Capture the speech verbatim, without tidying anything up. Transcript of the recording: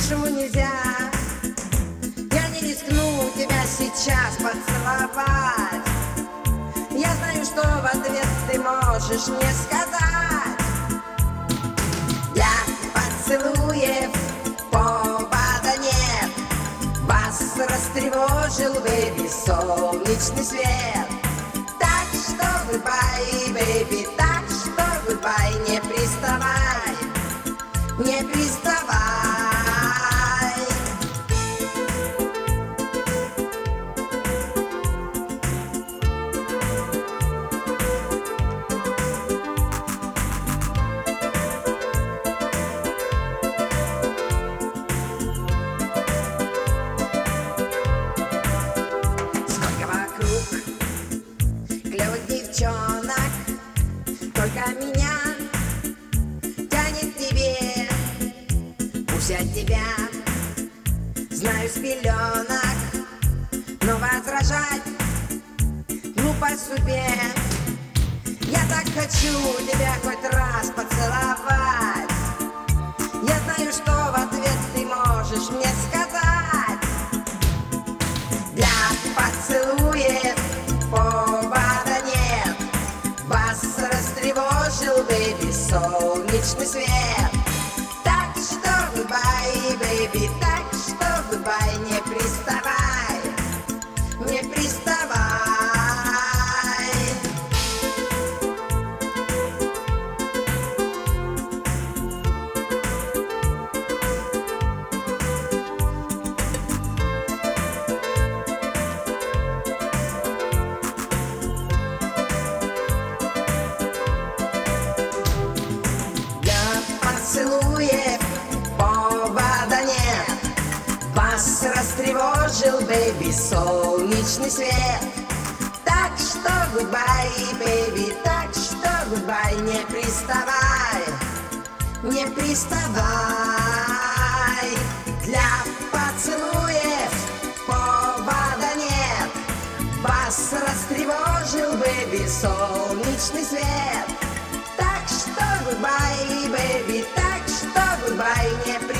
Почему нельзя? Я не рискну тебя сейчас поцеловать. Я знаю, что в ответ ты можешь мне сказать. Для поцелуев повода нет. Вас растревожил, бэйби, солнечный свет. Так что goodbye, бэйби, так что goodbye, не приставай, не приставай. Сколько вокруг клевых девчонок, только меня тянет к тебе. Пусть от тебя знаю с пеленок, но возражать глупо судьбе. Я так хочу тебя хоть раз поцеловать. Я знаю, что в ответ ты можешь мне сказать. Для поцелуев повода нет. Вас растревожил, бэйби, солнечный свет. Так что goodbye, бэйби, так что goodbye, не приставай, не приставай. Поцелуев повода нет. Вас растревожил, бэйби, солнечный свет. Так что goodbye, бэйби, так что goodbye, не приставай, не приставай. Для поцелуев повода нет. Вас растревожил, бэйби, солнечный свет. Так что goodbye, бэйби, так что goodbye, не приставай.